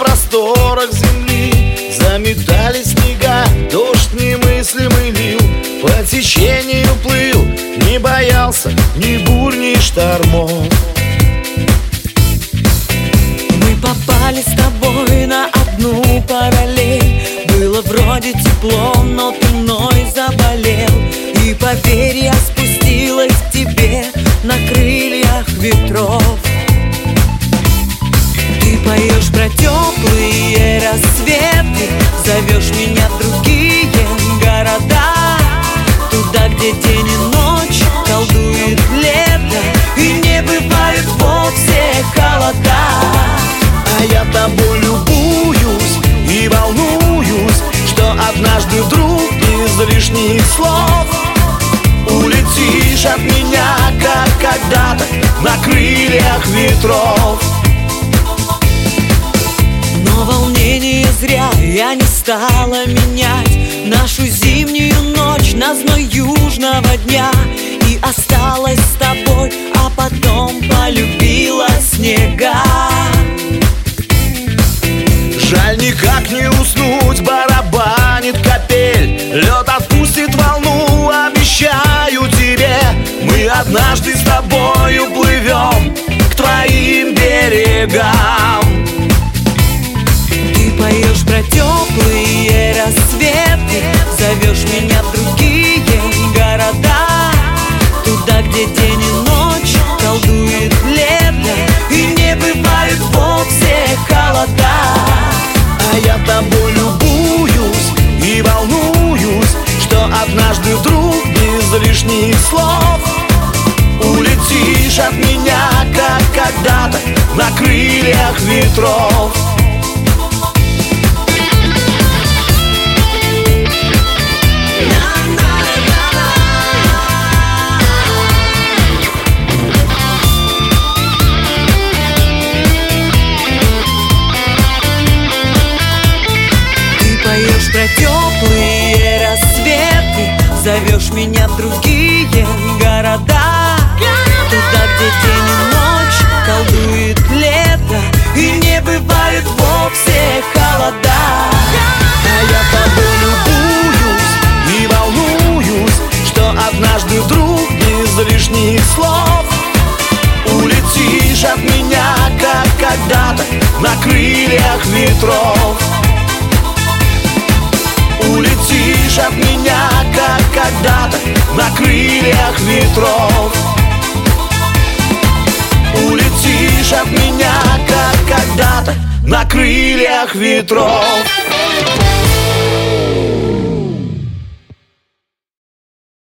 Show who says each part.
Speaker 1: просторах земли заметали снега, дождь немыслимый лил, по течению плыл, не боялся ни бурь, ни штормов.
Speaker 2: Мы попали с тобой на одну параллель. Было вроде тепло, но ты мной заболел. И поверь, я спустилась к тебе на крыльях ветров. Ты поешь про теплые рассветы, зовешь меня в другие города, туда, где день и ночь колдует лето, и не бывает вовсе холода.
Speaker 1: А я тобой любуюсь и волнуюсь, что однажды вдруг без лишних слов улетишь от меня, как когда-то на крыльях ветров.
Speaker 2: Но волнение зря, я не стала менять нашу зимнюю ночь на зной южного дня, и осталась с тобой, а потом полюбила снега.
Speaker 1: Жаль, никак не уснуть, барабанит капель, лед отпустит волну, обещаю тебе, мы однажды с тобою плывем к твоим берегам.
Speaker 2: Ты поешь про теплые рассветы, зовешь меня в другие города, туда, где день и ночь колдует лето, и не бывает вовсе холода.
Speaker 1: А я тобой любуюсь и волнуюсь, что однажды вдруг без лишних слов улетишь от меня, как когда-то на крыльях ветров.
Speaker 2: Про теплые рассветы, зовешь меня в другие города, туда, где день и ночь колдует лето, и не бывает вовсе холода.
Speaker 1: А я тобой любуюсь и волнуюсь, что однажды вдруг без лишних слов улетишь от меня, как когда-то на крыльях ветров. Улетишь от меня, как когда-то на крыльях ветров. Улетишь от меня, как когда-то на крыльях ветров.